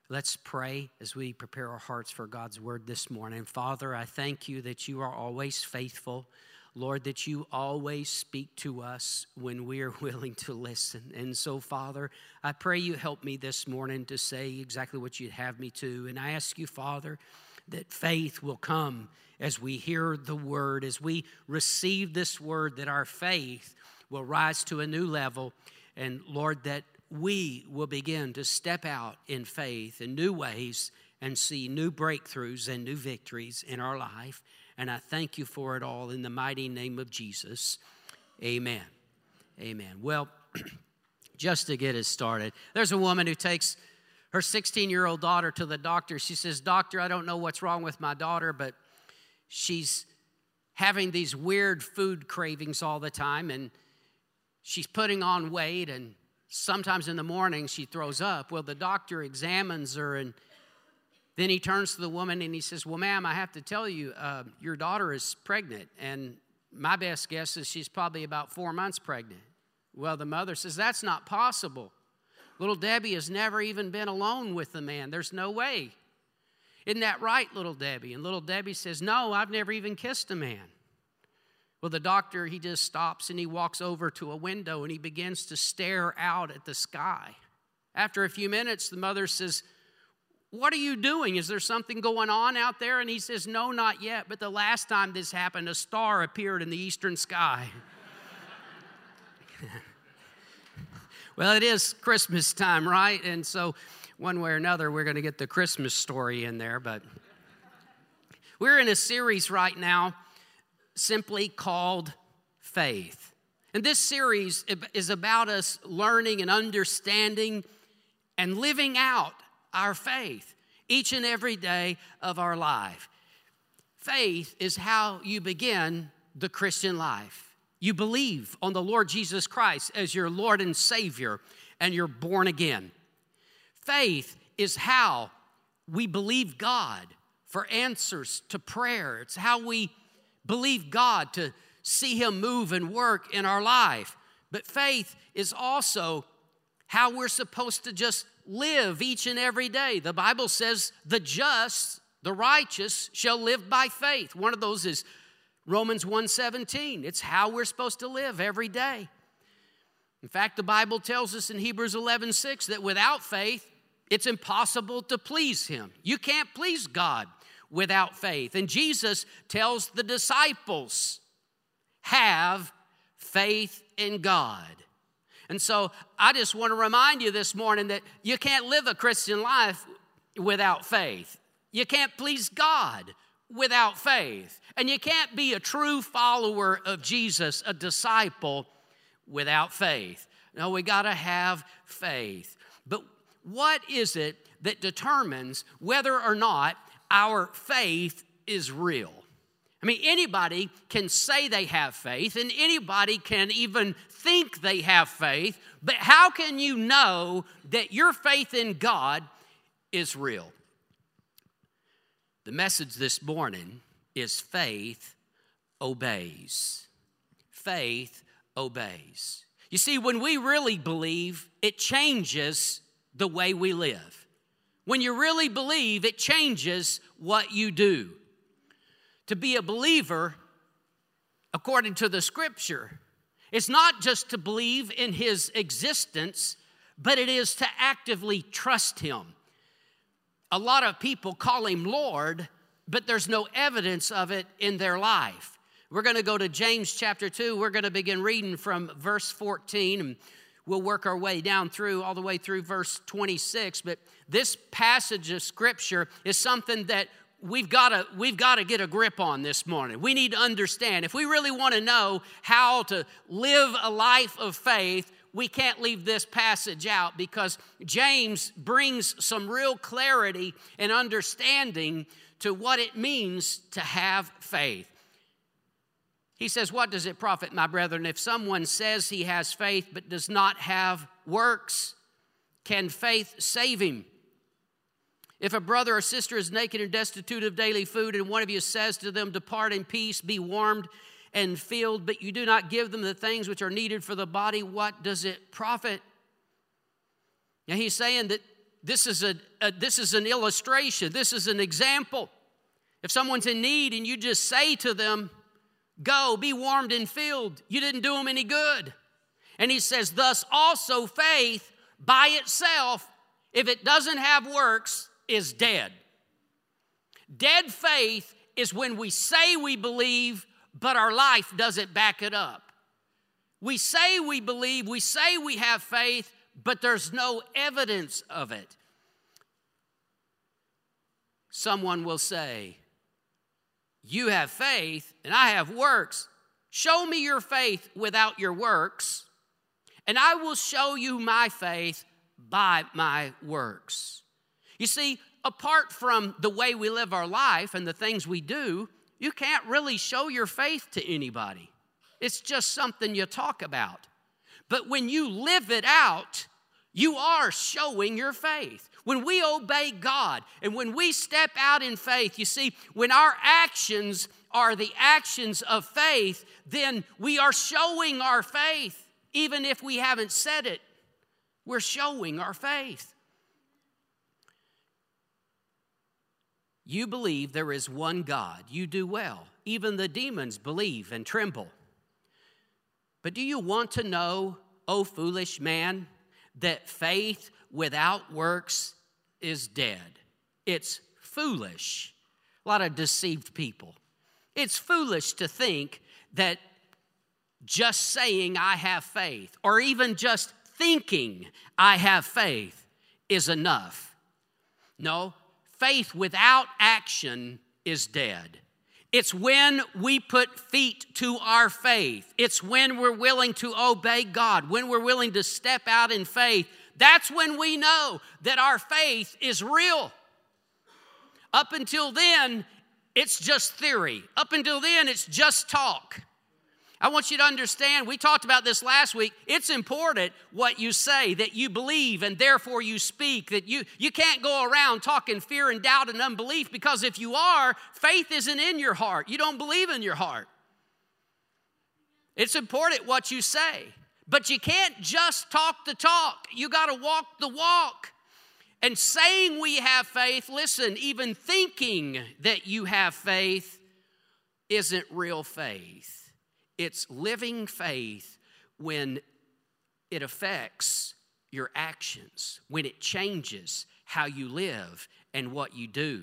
Let's pray as we prepare our hearts for God's word this morning. Father, I thank you that you are always faithful. Lord, that you always speak to us when we are willing to listen. And so, Father, I pray you help me this morning to say exactly what you'd have me to. And I ask you, Father, that faith will come as we hear the word, as we receive this word, that our faith will rise to a new level. And Lord, that we will begin to step out in faith in new ways and see new breakthroughs and new victories in our life. And I thank you for it all in the mighty name of Jesus. Amen. Amen. Well, just to get us started, there's a woman who takes her 16-year-old daughter to the doctor. She says, "Doctor, I don't know what's wrong with my daughter, but she's having these weird food cravings all the time, and she's putting on weight, and sometimes in the morning she throws up." Well, the doctor examines her, and then he turns to the woman and he says, "Well, ma'am, I have to tell you, your daughter is pregnant, and my best guess is she's probably about 4 months pregnant." Well, the mother says, "That's not possible. Little Debbie has never even been alone with the man. There's no way. Isn't that right, little Debbie?" And little Debbie says, "No, I've never even kissed a man." Well, the doctor, he just stops and he walks over to a window and he begins to stare out at the sky. After a few minutes, the mother says, "What are you doing? Is there something going on out there?" And he says, "No, not yet, but the last time this happened, a star appeared in the eastern sky." Well, it is Christmas time, right? And so one way or another, we're going to get the Christmas story in there. But we're in a series right now simply called Faith. And this series is about us learning and understanding and living out our faith each and every day of our life. Faith is how you begin the Christian life. You believe on the Lord Jesus Christ as your Lord and Savior, and you're born again. Faith is how we believe God for answers to prayer. It's how we believe God to see Him move and work in our life. But faith is also how we're supposed to just live each and every day. The Bible says the just, the righteous, shall live by faith. One of those is Romans 1:17. It's how we're supposed to live every day. In fact, the Bible tells us in Hebrews 11:6 that without faith, it's impossible to please Him. You can't please God without faith. And Jesus tells the disciples, have faith in God. And so I just want to remind you this morning that you can't live a Christian life without faith. You can't please God without faith. And you can't be a true follower of Jesus, a disciple, without faith. No, we got to have faith. But what is it that determines whether or not our faith is real? I mean, anybody can say they have faith, and anybody can even think they have faith, but how can you know that your faith in God is real? The message this morning is faith obeys. Faith obeys. You see, when we really believe, it changes the way we live. When you really believe, it changes what you do. To be a believer, according to the Scripture, it's not just to believe in His existence, but it is to actively trust Him. A lot of people call Him Lord, but there's no evidence of it in their life. We're going to go to James chapter 2. We're going to begin reading from verse 14, and we'll work our way down through, all the way through verse 26. But this passage of Scripture is something that we've got to get a grip on this morning. We need to understand. If we really want to know how to live a life of faith, we can't leave this passage out, because James brings some real clarity and understanding to what it means to have faith. He says, "What does it profit, my brethren, if someone says he has faith but does not have works? Can faith save him? If a brother or sister is naked and destitute of daily food, and one of you says to them, 'Depart in peace, be warmed and filled,' but you do not give them the things which are needed for the body, what does it profit?" Now he's saying that this is an illustration. This is an example. If someone's in need and you just say to them, go, be warmed and filled, you didn't do them any good. And he says, thus also faith by itself, if it doesn't have works, is dead. Dead faith is when we say we believe, but our life doesn't back it up. We say we believe, we say we have faith, but there's no evidence of it. Someone will say, you have faith and I have works. Show me your faith without your works, and I will show you my faith by my works. You see, apart from the way we live our life and the things we do, you can't really show your faith to anybody. It's just something you talk about. But when you live it out, you are showing your faith. When we obey God and when we step out in faith, you see, when our actions are the actions of faith, then we are showing our faith. Even if we haven't said it, we're showing our faith. You believe there is one God. You do well. Even the demons believe and tremble. But do you want to know, O foolish man, that faith without works is dead? It's foolish. A lot of deceived people. It's foolish to think that just saying I have faith, or even just thinking I have faith, is enough. No, faith without action is dead. It's when we put feet to our faith. It's when we're willing to obey God, when we're willing to step out in faith. That's when we know that our faith is real. Up until then, it's just theory. Up until then, it's just talk. I want you to understand, we talked about this last week, it's important what you say, that you believe and therefore you speak, that you can't go around talking fear and doubt and unbelief, because if you are, faith isn't in your heart. You don't believe in your heart. It's important what you say, but you can't just talk the talk. You got to walk the walk. And saying we have faith, listen, even thinking that you have faith isn't real faith. It's living faith when it affects your actions, when it changes how you live and what you do.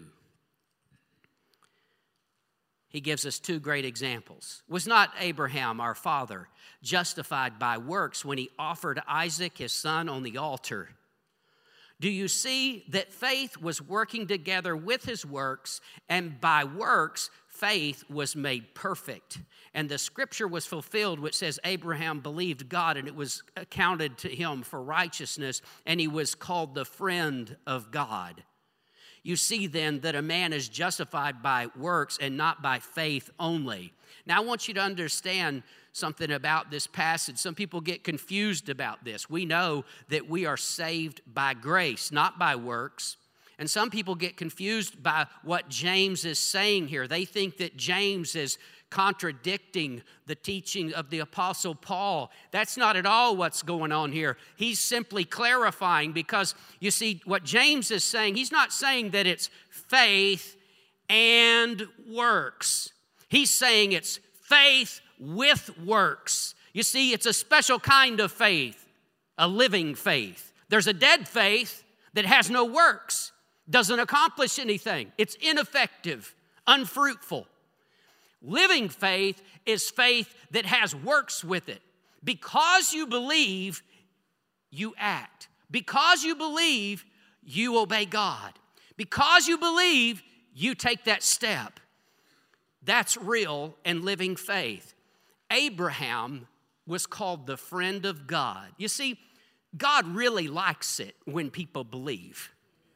He gives us two great examples. Was not Abraham, our father, justified by works when he offered Isaac, his son, on the altar? Do you see that faith was working together with his works, and by works, faith was made perfect? And the scripture was fulfilled, which says Abraham believed God, and it was accounted to him for righteousness, and he was called the friend of God. You see then that a man is justified by works and not by faith only. Now I want you to understand something about this passage. Some people get confused about this. We know that we are saved by grace, not by works. And some people get confused by what James is saying here. They think that James is contradicting the teaching of the Apostle Paul. That's not at all what's going on here. He's simply clarifying, because you see what James is saying, he's not saying that it's faith and works. He's saying it's faith with works. You see, it's a special kind of faith, a living faith. There's a dead faith that has no works, doesn't accomplish anything. It's ineffective, unfruitful. Living faith is faith that has works with it. Because you believe, you act. Because you believe, you obey God. Because you believe, you take that step. That's real and living faith. Abraham was called the friend of God. You see, God really likes it when people believe.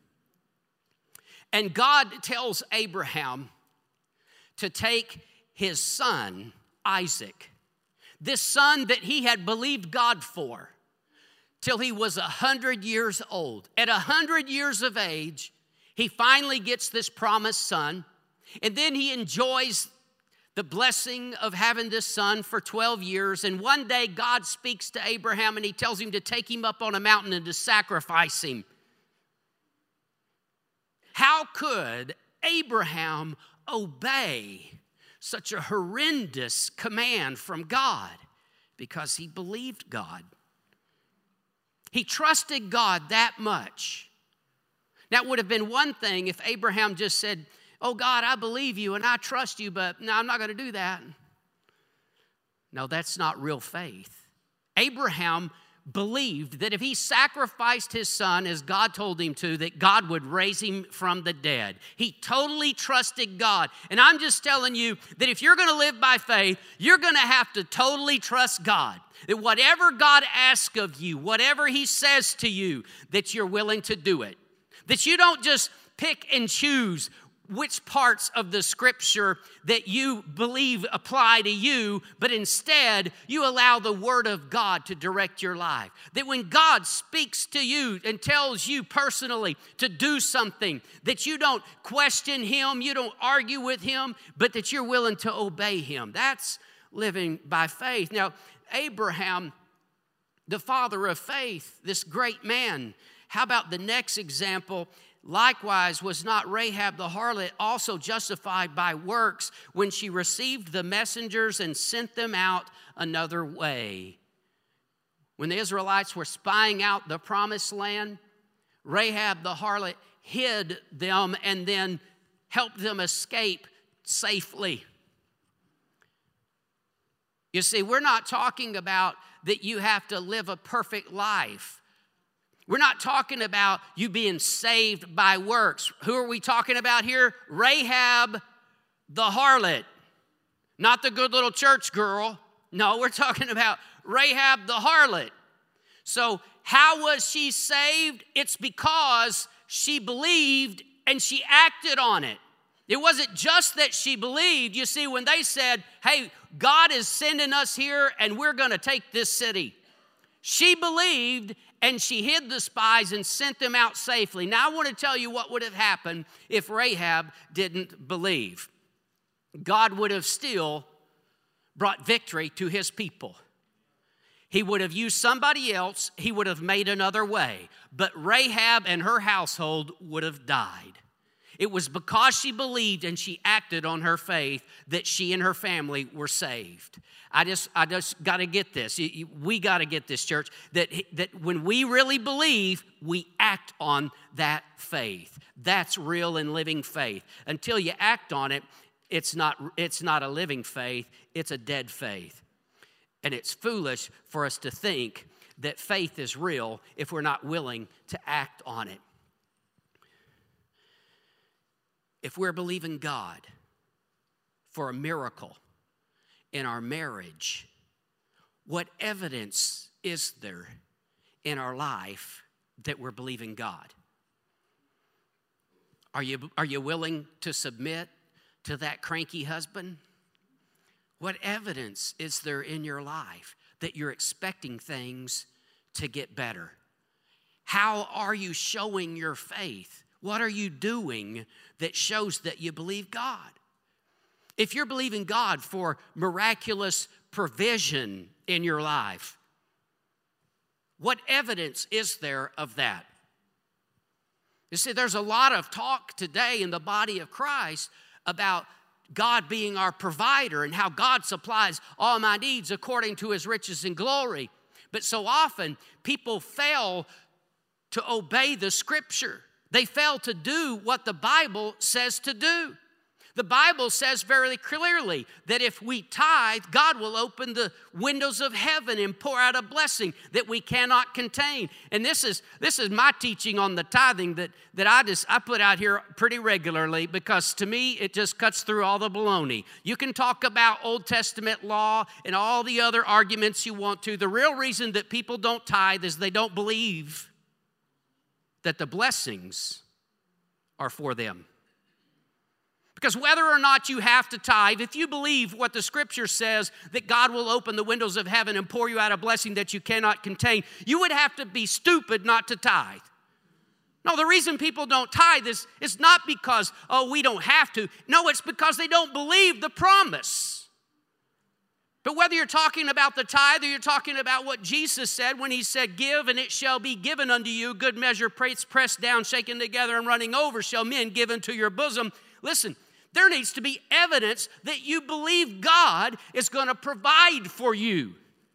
And God tells Abraham to take his son, Isaac, this son that he had believed God for, till he was 100 years old. At 100 years of age, he finally gets this promised son, and then he enjoys the blessing of having this son for 12 years. And one day God speaks to Abraham and he tells him to take him up on a mountain and to sacrifice him. How could Abraham obey such a horrendous command from God? Because he believed God. He trusted God that much. That would have been one thing if Abraham just said, oh God, I believe you and I trust you, but no, I'm not going to do that. No, that's not real faith. Abraham believed that if he sacrificed his son as God told him to, that God would raise him from the dead. He totally trusted God. And I'm just telling you that if you're going to live by faith, you're going to have to totally trust God. That whatever God asks of you, whatever he says to you, that you're willing to do it. That you don't just pick and choose which parts of the scripture that you believe apply to you, but instead you allow the word of God to direct your life. That when God speaks to you and tells you personally to do something, that you don't question him, you don't argue with him, but that you're willing to obey him. That's living by faith. Now, Abraham, the father of faith, this great man, how about the next example? Likewise, was not Rahab the harlot also justified by works when she received the messengers and sent them out another way? When the Israelites were spying out the promised land, Rahab the harlot hid them and then helped them escape safely. You see, we're not talking about that you have to live a perfect life. We're not talking about you being saved by works. Who are we talking about here? Rahab the harlot. Not the good little church girl. No, we're talking about Rahab the harlot. So how was she saved? It's because she believed and she acted on it. It wasn't just that she believed. You see, when they said, hey, God is sending us here and we're going to take this city. She believed and she hid the spies and sent them out safely. Now, I want to tell you what would have happened if Rahab didn't believe. God would have still brought victory to his people. He would have used somebody else. He would have made another way. But Rahab and her household would have died. It was because she believed and she acted on her faith that she and her family were saved. I just got to get this. We got to get this, church, that when we really believe, we act on that faith. That's real and living faith. Until you act on it, it's not a living faith. It's a dead faith. And it's foolish for us to think that faith is real if we're not willing to act on it. If we're believing God for a miracle in our marriage, what evidence is there in our life that we're believing God? Are you willing to submit to that cranky husband? What evidence is there in your life that you're expecting things to get better? How are you showing your faith? What are you doing that shows that you believe God? If you're believing God for miraculous provision in your life, what evidence is there of that? You see, there's a lot of talk today in the body of Christ about God being our provider and how God supplies all my needs according to his riches and glory. But so often, people fail to obey the scripture. They fail to do what the Bible says to do. The Bible says very clearly that if we tithe, God will open the windows of heaven and pour out a blessing that we cannot contain. And this is my teaching on the tithing that I put out here pretty regularly, because to me it just cuts through all the baloney. You can talk about Old Testament law and all the other arguments you want to. The real reason that people don't tithe is they don't believe that the blessings are for them. Because whether or not you have to tithe, if you believe what the scripture says, that God will open the windows of heaven and pour you out a blessing that you cannot contain, you would have to be stupid not to tithe. No, the reason people don't tithe is not because, we don't have to. No, it's because they don't believe the promise. But whether you're talking about the tithe or you're talking about what Jesus said when he said, give and it shall be given unto you, good measure, pressed down, shaken together, and running over, shall men give into your bosom. Listen, there needs to be evidence that you believe God is going to provide for you.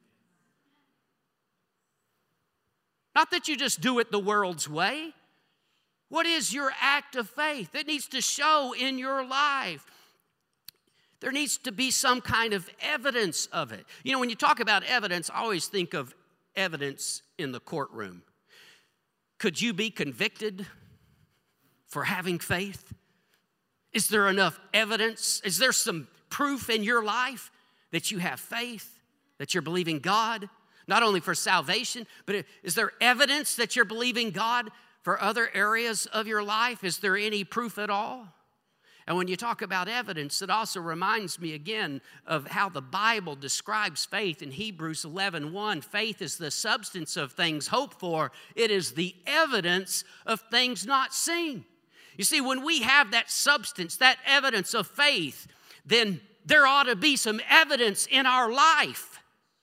Not that you just do it the world's way. What is your act of faith? It needs to show in your life. There needs to be some kind of evidence of it. You know, when you talk about evidence, I always think of evidence in the courtroom. Could you be convicted for having faith? Is there enough evidence? Is there some proof in your life that you have faith, that you're believing God, not only for salvation, but is there evidence that you're believing God for other areas of your life? Is there any proof at all? And when you talk about evidence, it also reminds me again of how the Bible describes faith in Hebrews 11:1. Faith is the substance of things hoped for. It is the evidence of things not seen. You see, when we have that substance, that evidence of faith, then there ought to be some evidence in our life.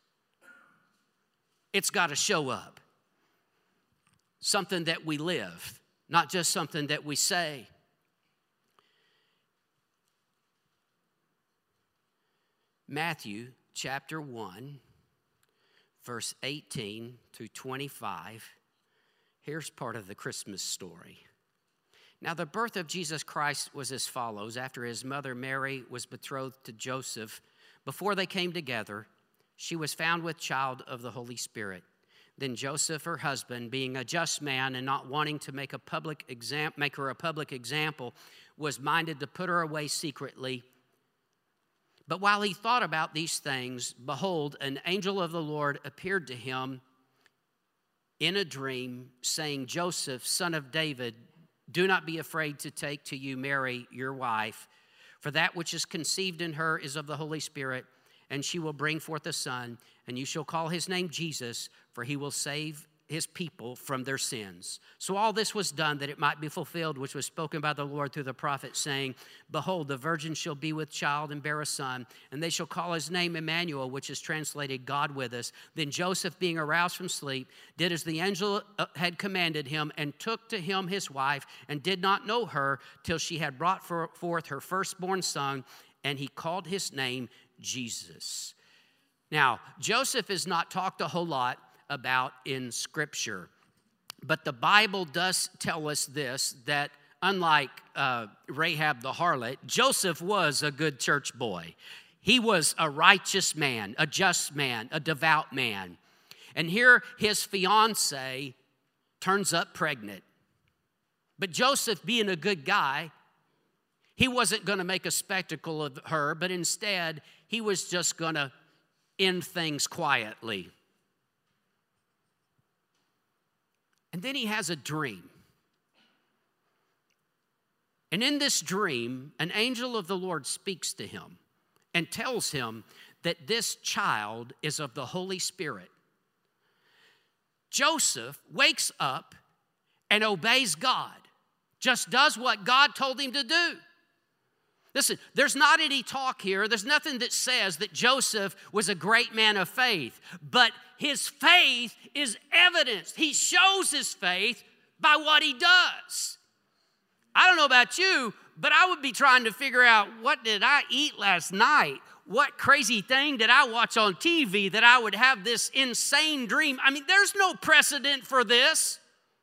It's got to show up. Something that we live, not just something that we say. Matthew chapter 1, verse 18 through 25. Here's part of the Christmas story. Now, the birth of Jesus Christ was as follows. After his mother Mary was betrothed to Joseph, before they came together, she was found with child of the Holy Spirit. Then Joseph, her husband, being a just man and not wanting to make her a public example, was minded to put her away secretly. But while he thought about these things, behold, an angel of the Lord appeared to him in a dream, saying, Joseph, son of David, do not be afraid to take to you Mary, your wife, for that which is conceived in her is of the Holy Spirit, and she will bring forth a son, and you shall call his name Jesus, for he will save his people from their sins. So all this was done that it might be fulfilled, which was spoken by the Lord through the prophet, saying, behold, the virgin shall be with child and bear a son, and they shall call his name Emmanuel, which is translated God with us. Then Joseph, being aroused from sleep, did as the angel had commanded him, and took to him his wife, and did not know her till she had brought forth her firstborn son, and he called his name Jesus. Now, Joseph is not talked a whole lot about in Scripture. But the Bible does tell us this, that unlike Rahab the harlot, Joseph was a good church boy. He was a righteous man, a just man, a devout man. And here his fiancée turns up pregnant. But Joseph, being a good guy, he wasn't going to make a spectacle of her, but instead he was just going to end things quietly. And then he has a dream. And in this dream, an angel of the Lord speaks to him and tells him that this child is of the Holy Spirit. Joseph wakes up and obeys God, just does what God told him to do. Listen, there's not any talk here. There's nothing that says that Joseph was a great man of faith. But his faith is evidenced. He shows his faith by what he does. I don't know about you, but I would be trying to figure out, what did I eat last night? What crazy thing did I watch on TV that I would have this insane dream? I mean, there's no precedent for this.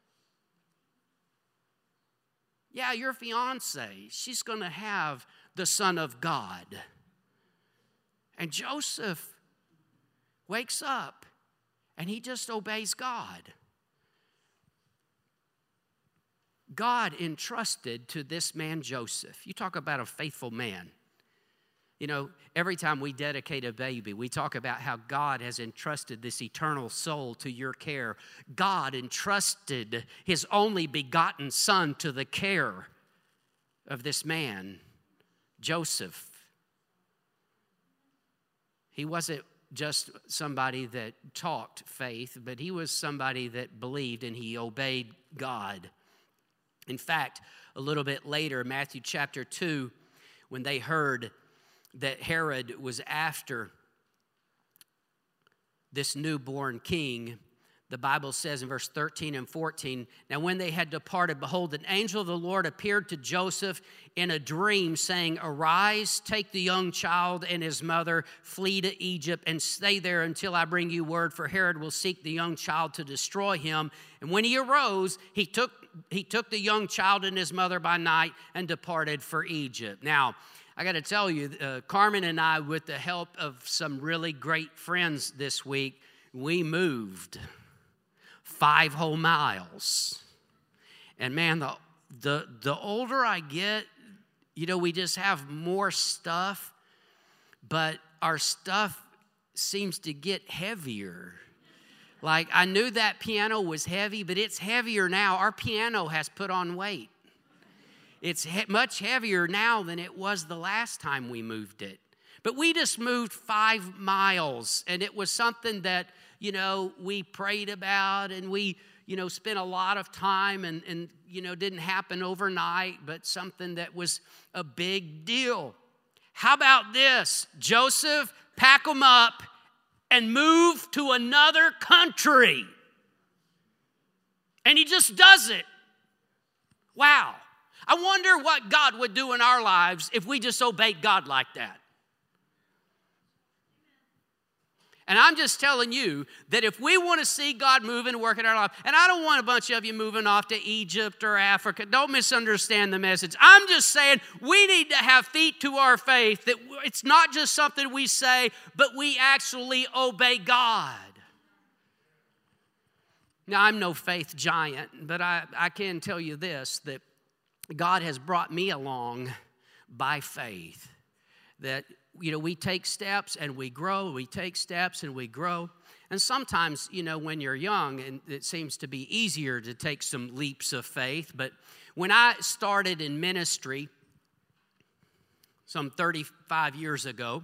Yeah, your fiancée, she's going to have the Son of God. And Joseph wakes up and he just obeys God. God entrusted to this man Joseph. You talk about a faithful man. You know, every time we dedicate a baby, we talk about how God has entrusted this eternal soul to your care. God entrusted his only begotten son to the care of this man, Joseph. He wasn't just somebody that talked faith, but he was somebody that believed and he obeyed God. In fact, a little bit later, Matthew chapter 2, when they heard that Herod was after this newborn king, the Bible says in verse 13 and 14, now when they had departed, behold, an angel of the Lord appeared to Joseph in a dream, saying, arise, take the young child and his mother, flee to Egypt, and stay there until I bring you word, for Herod will seek the young child to destroy him. And when he arose, he took the young child and his mother by night and departed for Egypt. Now, I got to tell you, Carmen and I, with the help of some really great friends this week, we moved 5 whole miles. And man, the older I get, we just have more stuff, but our stuff seems to get heavier. Like, I knew that piano was heavy, but it's heavier now. Our piano has put on weight. It's much heavier now than it was the last time we moved it. But we just moved 5 miles, and it was something that, we prayed about, and we, spent a lot of time, and didn't happen overnight, but something that was a big deal. How about this? Joseph, pack them up and move to another country. And he just does it. Wow. I wonder what God would do in our lives if we just obeyed God like that. And I'm just telling you that if we want to see God move and work in our life, and I don't want a bunch of you moving off to Egypt or Africa. Don't misunderstand the message. I'm just saying we need to have feet to our faith, that it's not just something we say, but we actually obey God. Now, I'm no faith giant, but I can tell you this, that God has brought me along by faith, that we take steps and we grow, we take steps and we grow. And sometimes, when you're young, and it seems to be easier to take some leaps of faith. But when I started in ministry some 35 years ago,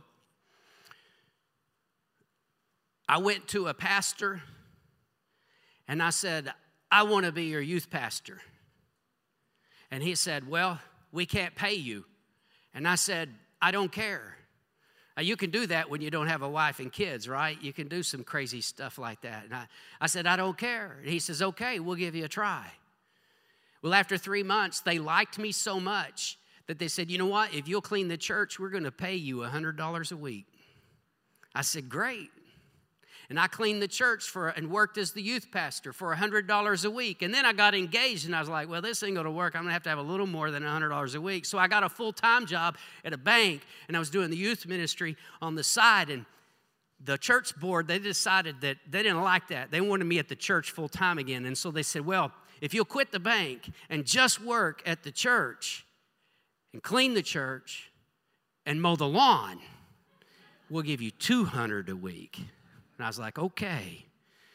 I went to a pastor and I said, I want to be your youth pastor. And he said, well, we can't pay you. And I said, I don't care. Now, you can do that when you don't have a wife and kids, right? You can do some crazy stuff like that. And I said, I don't care. And he says, okay, we'll give you a try. Well, after 3 months, they liked me so much that they said, you know what? If you'll clean the church, we're going to pay you $100 a week. I said, great. And I cleaned the church and worked as the youth pastor for $100 a week. And then I got engaged, and I was like, well, this ain't going to work. I'm going to have a little more than $100 a week. So I got a full-time job at a bank, and I was doing the youth ministry on the side. And the church board, they decided that they didn't like that. They wanted me at the church full-time again. And so they said, well, if you'll quit the bank and just work at the church and clean the church and mow the lawn, we'll give you $200 a week. And I was like, okay.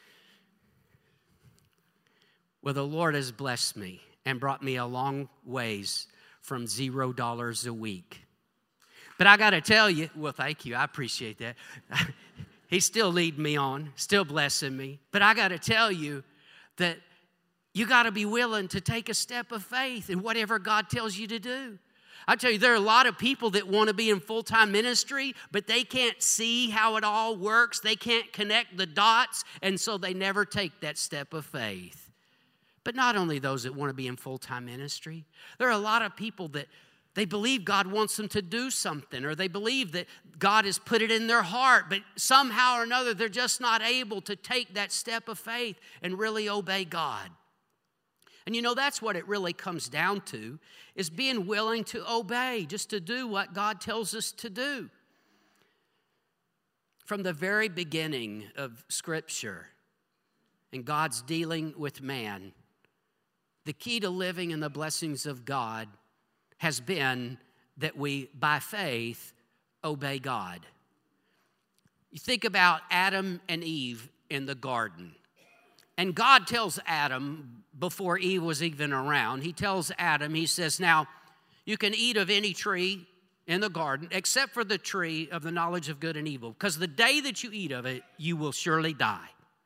Well, the Lord has blessed me and brought me a long ways from $0 a week. But I got to tell you, well, thank you. I appreciate that. He's still leading me on, still blessing me. But I got to tell you that you got to be willing to take a step of faith in whatever God tells you to do. I tell you, there are a lot of people that want to be in full-time ministry, but they can't see how it all works. They can't connect the dots, and so they never take that step of faith. But not only those that want to be in full-time ministry, there are a lot of people that they believe God wants them to do something, or they believe that God has put it in their heart, but somehow or another, they're just not able to take that step of faith and really obey God. And that's what it really comes down to, is being willing to obey, just to do what God tells us to do. From the very beginning of Scripture and God's dealing with man, the key to living in the blessings of God has been that we, by faith, obey God. You think about Adam and Eve in the garden. And God tells Adam, before Eve was even around, he tells Adam, he says, now, you can eat of any tree in the garden except for the tree of the knowledge of good and evil, because the day that you eat of it, you will surely die.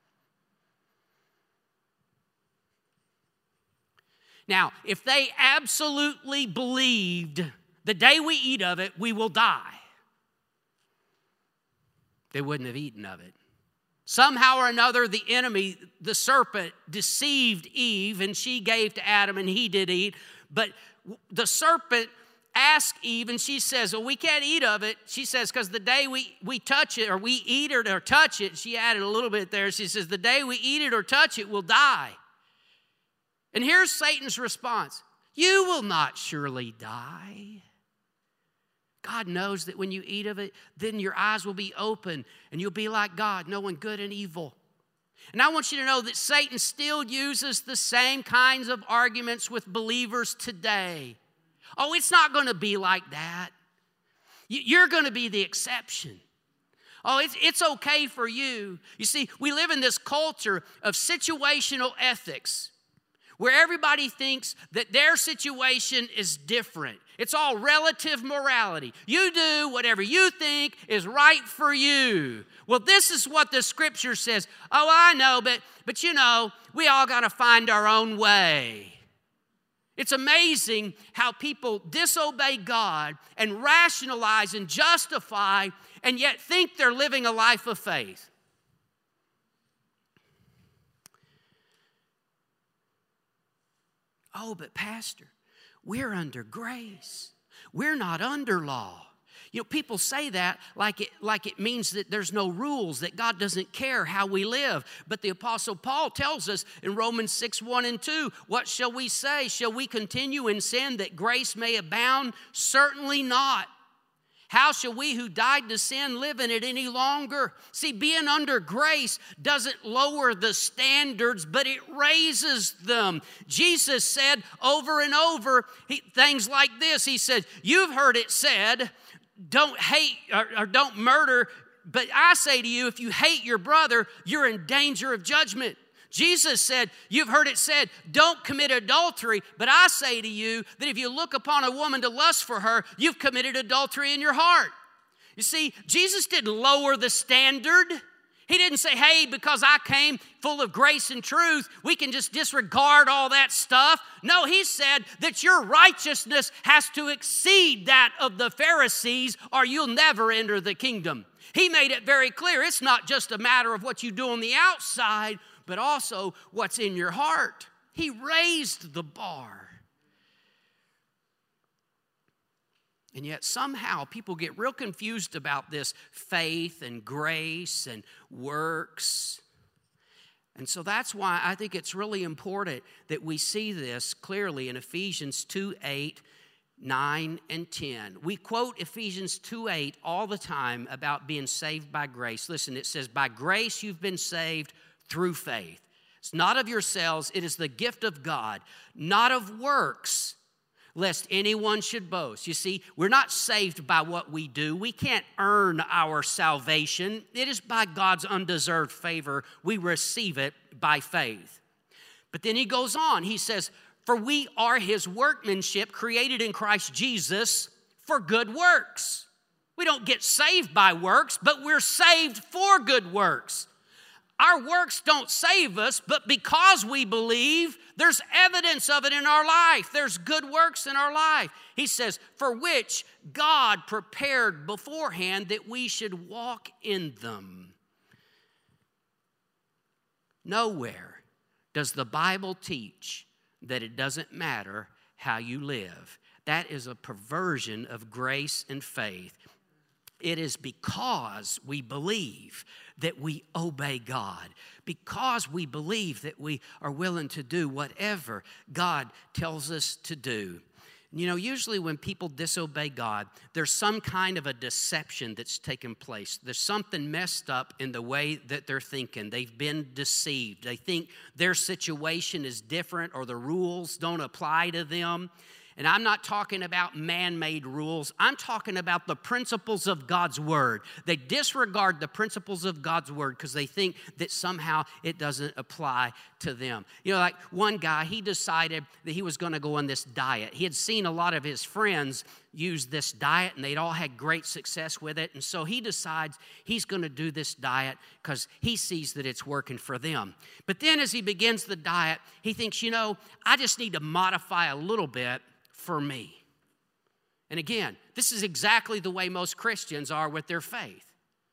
Now, if they absolutely believed the day we eat of it, we will die, they wouldn't have eaten of it. Somehow or another, the enemy, the serpent, deceived Eve, and she gave to Adam, and he did eat. But the serpent asked Eve, and she says, well, we can't eat of it. She says, because the day we touch it, or we eat it or touch it, she added a little bit there. She says, the day we eat it or touch it, we'll die. And here's Satan's response. You will not surely die. God knows that when you eat of it, then your eyes will be open and you'll be like God, knowing good and evil. And I want you to know that Satan still uses the same kinds of arguments with believers today. Oh, it's not going to be like that. You're going to be the exception. Oh, it's okay for you. You see, we live in this culture of situational ethics where everybody thinks that their situation is different. It's all relative morality. You do whatever you think is right for you. Well, this is what the scripture says. Oh, I know, but you know, we all got to find our own way. It's amazing how people disobey God and rationalize and justify and yet think they're living a life of faith. Oh, but Pastor, we're under grace. We're not under law. You know, people say that like it means that there's no rules, that God doesn't care how we live. But the Apostle Paul tells us in Romans 6:1-2, what shall we say? Shall we continue in sin that grace may abound? Certainly not. How shall we who died to sin live in it any longer? See, being under grace doesn't lower the standards, but it raises them. Jesus said over and over things like this. He said, you've heard it said, don't hate or don't murder, but I say to you, if you hate your brother, you're in danger of judgment. Jesus said, you've heard it said, don't commit adultery, but I say to you that if you look upon a woman to lust for her, you've committed adultery in your heart. You see, Jesus didn't lower the standard. He didn't say, hey, because I came full of grace and truth, we can just disregard all that stuff. No, he said that your righteousness has to exceed that of the Pharisees or you'll never enter the kingdom. He made it very clear. It's not just a matter of what you do on the outside, but also what's in your heart. He raised the bar. And yet somehow people get real confused about this faith and grace and works. And so that's why I think it's really important that we see this clearly in Ephesians 2:8, 9, and 10. We quote Ephesians 2:8 all the time about being saved by grace. Listen, it says, by grace you've been saved through faith. It's not of yourselves, it is the gift of God, not of works, lest anyone should boast. You see, we're not saved by what we do. We can't earn our salvation. It is by God's undeserved favor. We receive it by faith. But then he goes on. He says, for we are his workmanship created in Christ Jesus for good works. We don't get saved by works, but we're saved for good works. Our works don't save us, but because we believe, there's evidence of it in our life. There's good works in our life. He says, for which God prepared beforehand that we should walk in them. Nowhere does the Bible teach that it doesn't matter how you live. That is a perversion of grace and faith. It is because we believe that we obey God, because we believe that we are willing to do whatever God tells us to do. You know, usually when people disobey God, there's some kind of a deception that's taken place. There's something messed up in the way that they're thinking. They've been deceived. They think their situation is different or the rules don't apply to them. And I'm not talking about man-made rules. I'm talking about the principles of God's word. They disregard the principles of God's word because they think that somehow it doesn't apply to them. You know, like one guy, he decided that he was going to go on this diet. He had seen a lot of his friends use this diet, and they'd all had great success with it. And so he decides he's going to do this diet because he sees that it's working for them. But then as he begins the diet, he thinks, you know, I just need to modify a little bit for me. And again, this is exactly the way most Christians are with their faith.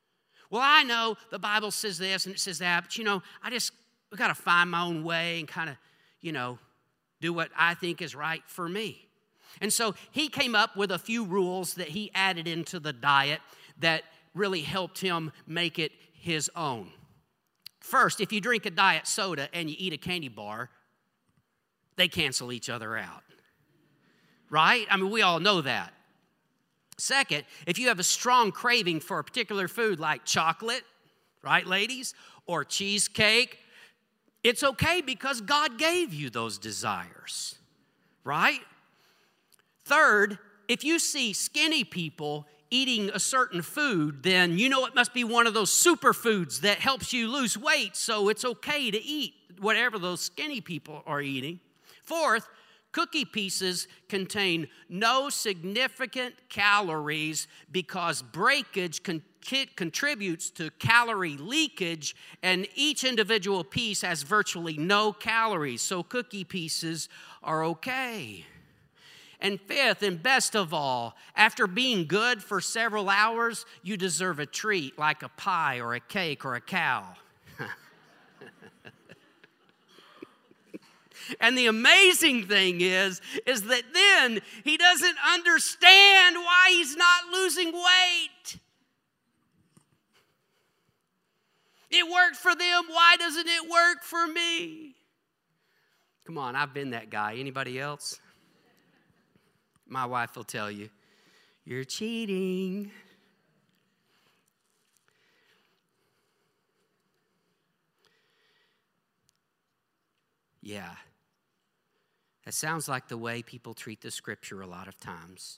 Well, I know the Bible says this and it says that, but I got to find my own way and kind of, do what I think is right for me. And so he came up with a few rules that he added into the diet that really helped him make it his own. First, if you drink a diet soda and you eat a candy bar, they cancel each other out. Right? I mean, we all know that. Second, if you have a strong craving for a particular food like chocolate, right, ladies, or cheesecake, it's okay because God gave you those desires, right? Third, if you see skinny people eating a certain food, then you know it must be one of those superfoods that helps you lose weight, so it's okay to eat whatever those skinny people are eating. Fourth, cookie pieces contain no significant calories because breakage contributes to calorie leakage, and each individual piece has virtually no calories, so cookie pieces are okay. And fifth, and best of all, after being good for several hours, you deserve a treat like a pie or a cake or a cow. And the amazing thing is that then he doesn't understand why he's not losing weight. It worked for them. Why doesn't it work for me? Come on, I've been that guy. Anybody else? My wife will tell you, you're cheating. Yeah. That sounds like the way people treat the scripture a lot of times.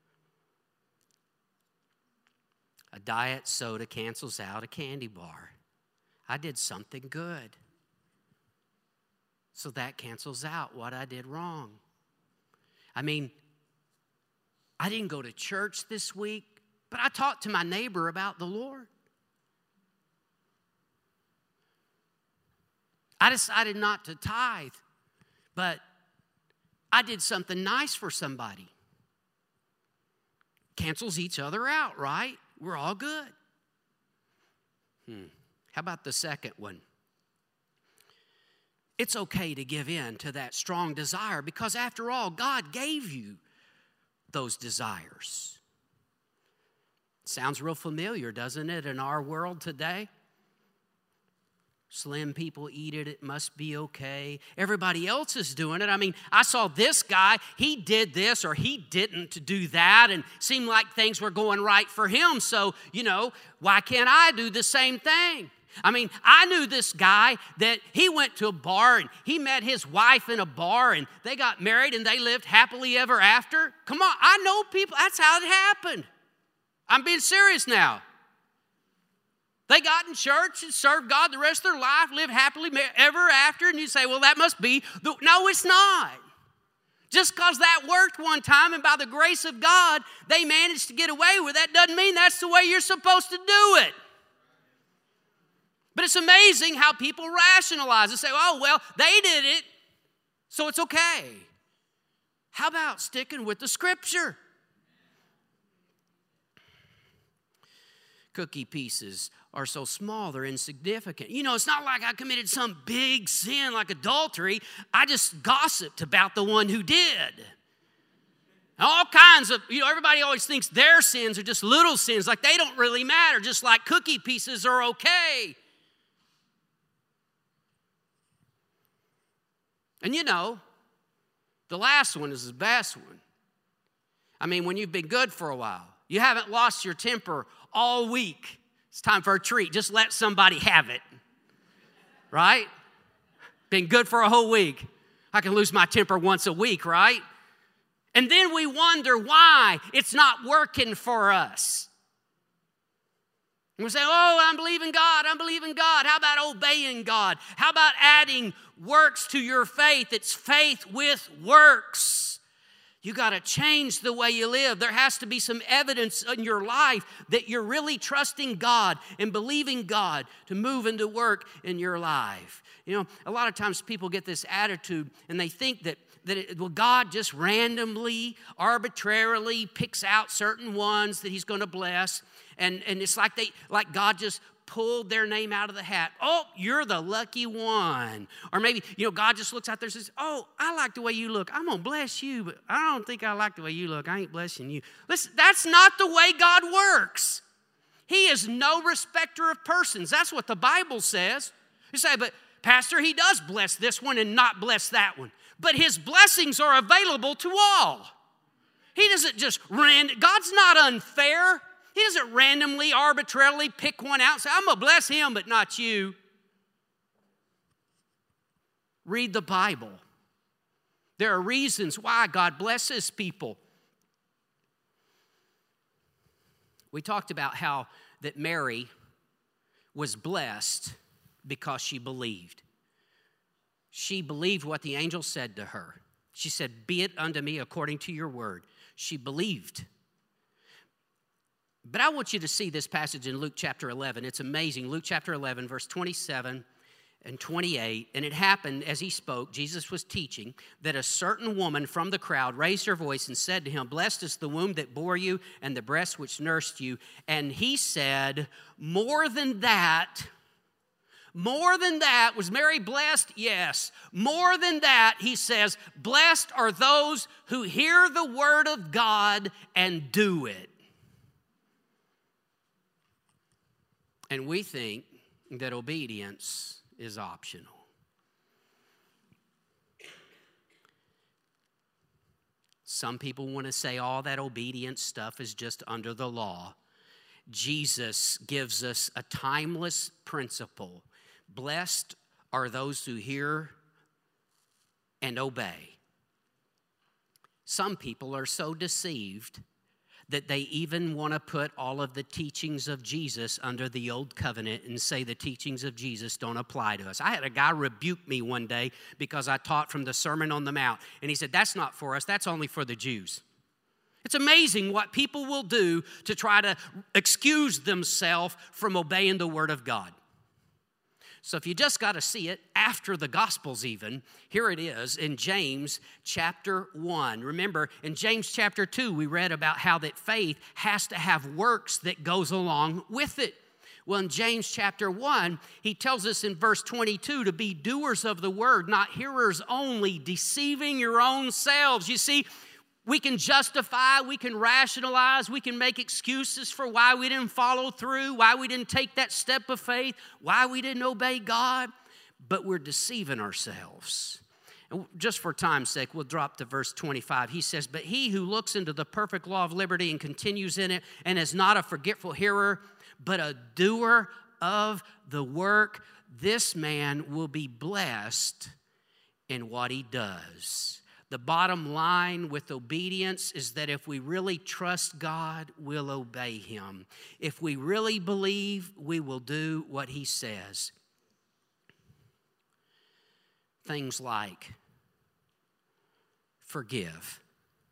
A diet soda cancels out a candy bar. I did something good. So that cancels out what I did wrong. I mean, I didn't go to church this week, but I talked to my neighbor about the Lord. I decided not to tithe, but I did something nice for somebody. Cancels each other out, right? We're all good. How about the second one? It's okay to give in to that strong desire because after all, God gave you those desires. Sounds real familiar, doesn't it, in our world today? Slim people eat it, it must be okay. Everybody else is doing it. I mean, I saw this guy, he did this or he didn't do that and seemed like things were going right for him. So, why can't I do the same thing? I mean, I knew this guy that he went to a bar and he met his wife in a bar and they got married and they lived happily ever after. Come on, I know people, that's how it happened. I'm being serious now. They got in church and served God the rest of their life, lived happily ever after, and you say, well, that must be, no, it's not. Just because that worked one time and by the grace of God, they managed to get away with that doesn't mean that's the way you're supposed to do it. But it's amazing how people rationalize and say, oh, well, they did it, so it's okay. How about sticking with the scripture? Cookie pieces are so small, they're insignificant. It's not like I committed some big sin like adultery. I just gossiped about the one who did. All kinds of, everybody always thinks their sins are just little sins, like they don't really matter, just like cookie pieces are okay. And the last one is the best one. I mean, when you've been good for a while, you haven't lost your temper all week. It's time for a treat. Just let somebody have it. Right? Been good for a whole week. I can lose my temper once a week, right? And then we wonder why it's not working for us. And we say, oh, I'm believing God. How about obeying God? How about adding works to your faith? It's faith with works. You got to change the way you live. There has to be some evidence in your life that you're really trusting God and believing God to move into work in your life. A lot of times people get this attitude and they think that God just randomly, arbitrarily picks out certain ones that he's going to bless. And it's like God just pulled their name out of the hat. Oh, you're the lucky one. Or maybe, God just looks out there and says, oh, I like the way you look. I'm going to bless you, but I don't think I like the way you look. I ain't blessing you. Listen, that's not the way God works. He is no respecter of persons. That's what the Bible says. You say, but Pastor, he does bless this one and not bless that one. But his blessings are available to all. He doesn't just God's not unfair. He doesn't randomly, arbitrarily pick one out and say, I'm going to bless him, but not you. Read the Bible. There are reasons why God blesses people. We talked about how that Mary was blessed because she believed. She believed what the angel said to her. She said, be it unto me according to your word. She believed. But I want you to see this passage in Luke chapter 11. It's amazing. Luke chapter 11, verse 27 and 28. And it happened as he spoke, Jesus was teaching, that a certain woman from the crowd raised her voice and said to him, blessed is the womb that bore you and the breast which nursed you. And he said, more than that, was Mary blessed? Yes. More than that, he says, blessed are those who hear the word of God and do it. And we think that obedience is optional. Some people want to say all that obedience stuff is just under the law. Jesus gives us a timeless principle. Blessed are those who hear and obey. Some people are so deceived that they even want to put all of the teachings of Jesus under the old covenant and say the teachings of Jesus don't apply to us. I had a guy rebuke me one day because I taught from the Sermon on the Mount. And he said, that's not for us, that's only for the Jews. It's amazing what people will do to try to excuse themselves from obeying the Word of God. So if you just got to see it after the Gospels even, here it is in James chapter 1. Remember, in James chapter 2, we read about how that faith has to have works that goes along with it. Well, in James chapter 1, he tells us in verse 22 to be doers of the word, not hearers only, deceiving your own selves. You see, we can justify, we can rationalize, we can make excuses for why we didn't follow through, why we didn't take that step of faith, why we didn't obey God, but we're deceiving ourselves. And just for time's sake, we'll drop to verse 25. He says, but he who looks into the perfect law of liberty and continues in it and is not a forgetful hearer, but a doer of the work, this man will be blessed in what he does. The bottom line with obedience is that if we really trust God, we'll obey him. If we really believe, we will do what he says. Things like forgive.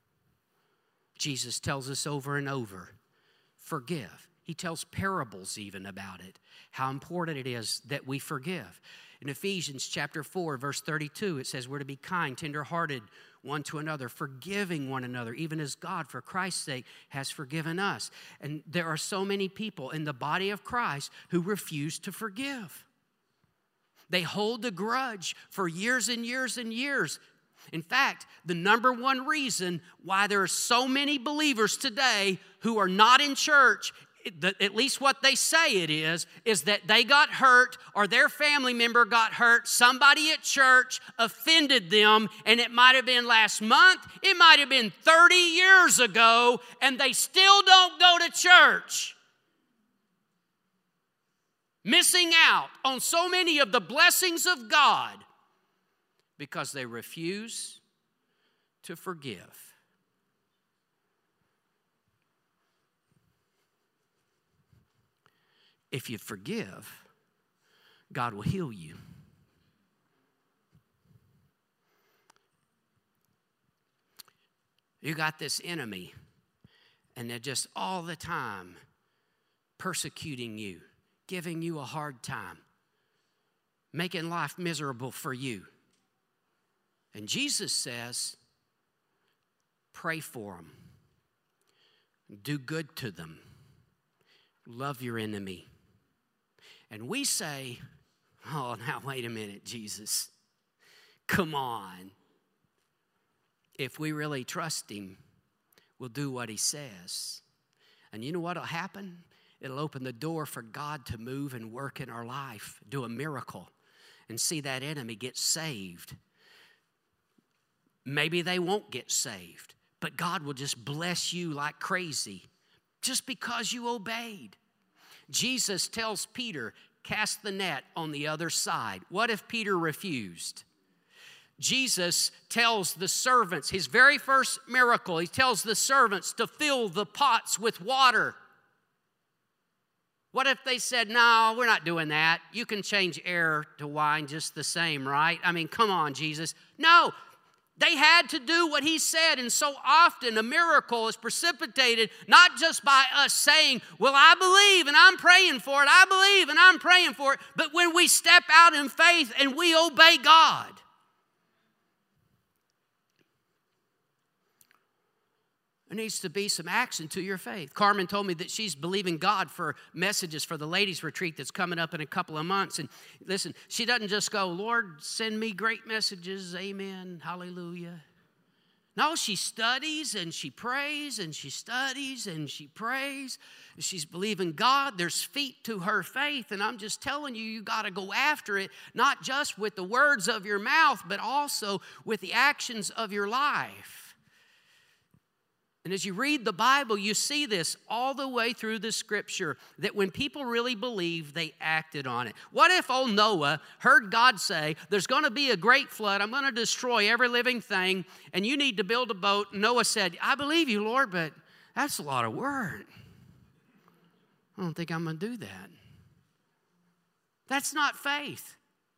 Jesus tells us over and over, forgive. He tells parables even about it, how important it is that we forgive. In Ephesians chapter 4, verse 32, it says we're to be kind, tenderhearted one to another, forgiving one another, even as God, for Christ's sake, has forgiven us. And there are so many people in the body of Christ who refuse to forgive. They hold a grudge for years and years and years. In fact, the number one reason why there are so many believers today who are not in church, at least what they say it is that they got hurt or their family member got hurt. Somebody at church offended them, and it might have been last month, it might have been 30 years ago, and they still don't go to church. Missing out on so many of the blessings of God because they refuse to forgive. If you forgive, God will heal you. You got this enemy, and they're just all the time persecuting you, giving you a hard time, making life miserable for you. And Jesus says, pray for them. Do good to them. Love your enemy. And we say, oh, now wait a minute, Jesus. Come on. If we really trust him, we'll do what he says. And you know what will happen? It'll open the door for God to move and work in our life, do a miracle, and see that enemy get saved. Maybe they won't get saved, but God will just bless you like crazy just because you obeyed. Jesus tells Peter, cast the net on the other side. What if Peter refused? Jesus tells the servants, his very first miracle, he tells the servants to fill the pots with water. What if they said, no, we're not doing that. You can change air to wine just the same, right? I mean, come on, Jesus. No, they had to do what he said. And so often a miracle is precipitated not just by us saying, well, I believe and I'm praying for it. I believe and I'm praying for it. But when we step out in faith and we obey God. There needs to be some action to your faith. Carmen told me that she's believing God for messages for the ladies' retreat that's coming up in a couple of months. And listen, she doesn't just go, Lord, send me great messages, amen, hallelujah. No, she studies and she prays and she studies and she prays. She's believing God. There's feet to her faith. And I'm just telling you, you got to go after it, not just with the words of your mouth, but also with the actions of your life. And as you read the Bible, you see this all the way through the scripture, that when people really believed, they acted on it. What if old Noah heard God say, there's going to be a great flood, I'm going to destroy every living thing, and you need to build a boat? Noah said, I believe you, Lord, but that's a lot of work. I don't think I'm going to do that. That's not faith.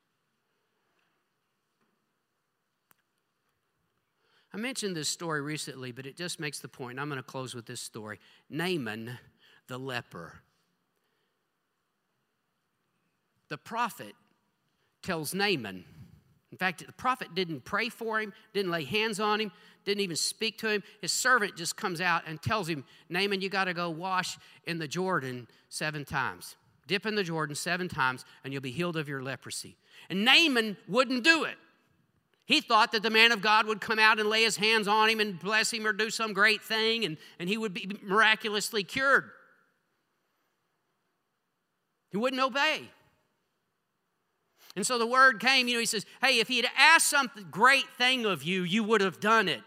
I mentioned this story recently, but it just makes the point. I'm going to close with this story. Naaman, the leper. The prophet tells Naaman. In fact, the prophet didn't pray for him, didn't lay hands on him, didn't even speak to him. His servant just comes out and tells him, Naaman, you got to go wash in the Jordan 7 times. Dip in the Jordan 7 times, and you'll be healed of your leprosy. And Naaman wouldn't do it. He thought that the man of God would come out and lay his hands on him and bless him or do some great thing, and he would be miraculously cured. He wouldn't obey. And so the word came, he says, hey, if he had asked some great thing of you, you would have done it.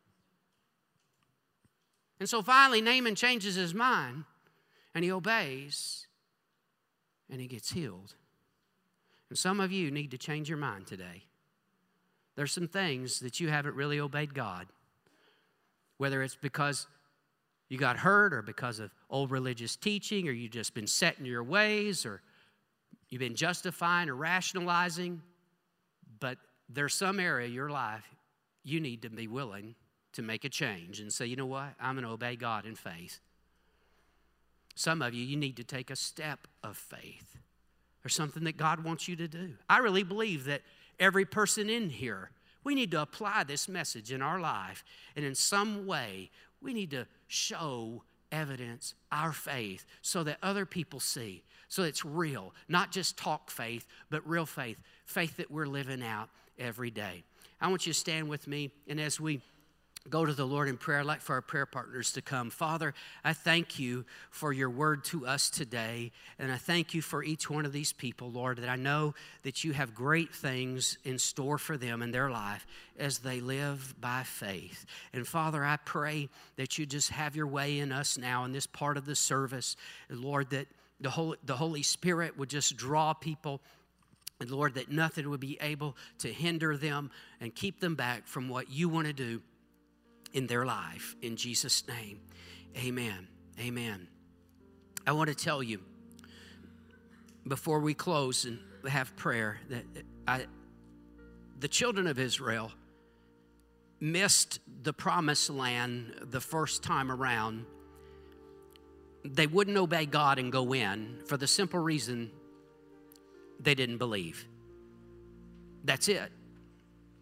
And so finally, Naaman changes his mind, and he obeys, and he gets healed. And some of you need to change your mind today. There's some things that you haven't really obeyed God, whether it's because you got hurt or because of old religious teaching, or you've just been set in your ways, or you've been justifying or rationalizing. But there's some area of your life you need to be willing to make a change and say, you know what, I'm going to obey God in faith. Some of you need to take a step of faith or something that God wants you to do. I really believe that every person in here, we need to apply this message in our life. And in some way, we need to show evidence our faith so that other people see. So it's real, not just talk faith, but real faith. Faith that we're living out every day. I want you to stand with me. And as we go to the Lord in prayer, I'd like for our prayer partners to come. Father, I thank you for your word to us today. And I thank you for each one of these people, Lord, that I know that you have great things in store for them in their life as they live by faith. And Father, I pray that you just have your way in us now in this part of the service. And Lord, that the Holy Spirit would just draw people. And Lord, that nothing would be able to hinder them and keep them back from what you want to do in their life. In Jesus' name, amen. Amen. I want to tell you, before we close and have prayer, that the children of Israel missed the promised land the first time around. They wouldn't obey God and go in for the simple reason they didn't believe. That's it.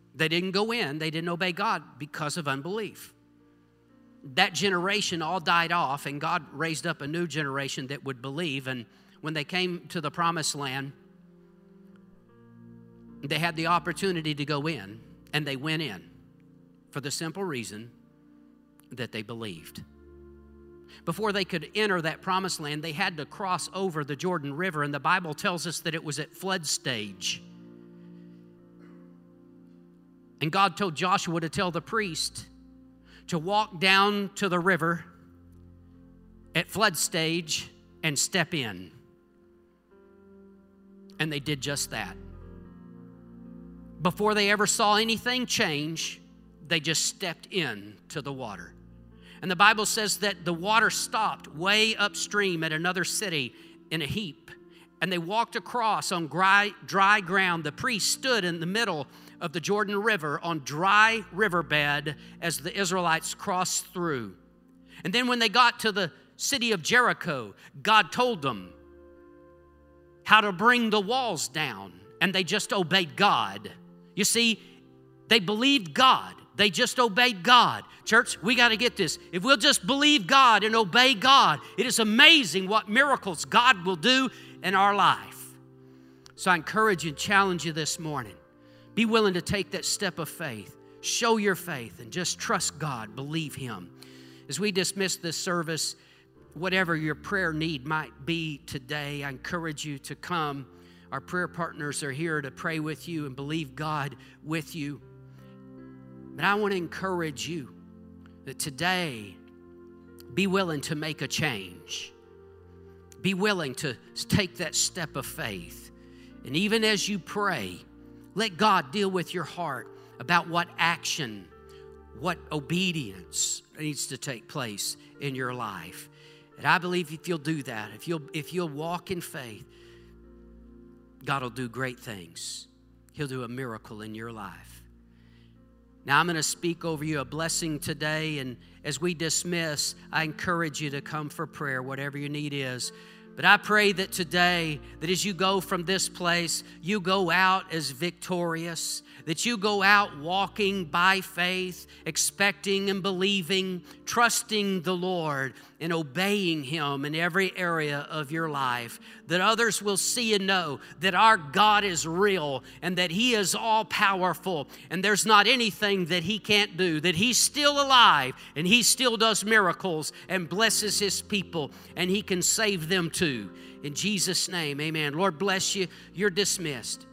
They didn't go in. They didn't obey God because of unbelief. That generation all died off, and God raised up a new generation that would believe. And when they came to the promised land, they had the opportunity to go in, and they went in for the simple reason that they believed. Before they could enter that promised land, they had to cross over the Jordan River, and the Bible tells us that it was at flood stage. And God told Joshua to tell the priest to walk down to the river at flood stage and step in. And they did just that. Before they ever saw anything change, they just stepped into the water. And the Bible says that the water stopped way upstream at another city in a heap. And they walked across on dry ground. The priest stood in the middle of the Jordan River on dry riverbed as the Israelites crossed through. And then when they got to the city of Jericho, God told them how to bring the walls down. And they just obeyed God. You see, they believed God. They just obeyed God. Church, we got to get this. If we'll just believe God and obey God, it is amazing what miracles God will do in our life. So I encourage you and challenge you this morning. Be willing to take that step of faith. Show your faith and just trust God. Believe Him. As we dismiss this service, whatever your prayer need might be today, I encourage you to come. Our prayer partners are here to pray with you and believe God with you. But I want to encourage you that today, be willing to make a change. Be willing to take that step of faith. And even as you pray, let God deal with your heart about what action, what obedience needs to take place in your life. And I believe if you'll do that, if you'll walk in faith, God will do great things. He'll do a miracle in your life. Now I'm going to speak over you a blessing today, and as we dismiss, I encourage you to come for prayer, whatever your need is. But I pray that today, that as you go from this place, you go out as victorious, that you go out walking by faith, expecting and believing, trusting the Lord and obeying Him in every area of your life, that others will see and know that our God is real and that He is all-powerful and there's not anything that He can't do, that He's still alive and He still does miracles and blesses His people and He can save them too. In Jesus' name, amen. Lord bless you. You're dismissed.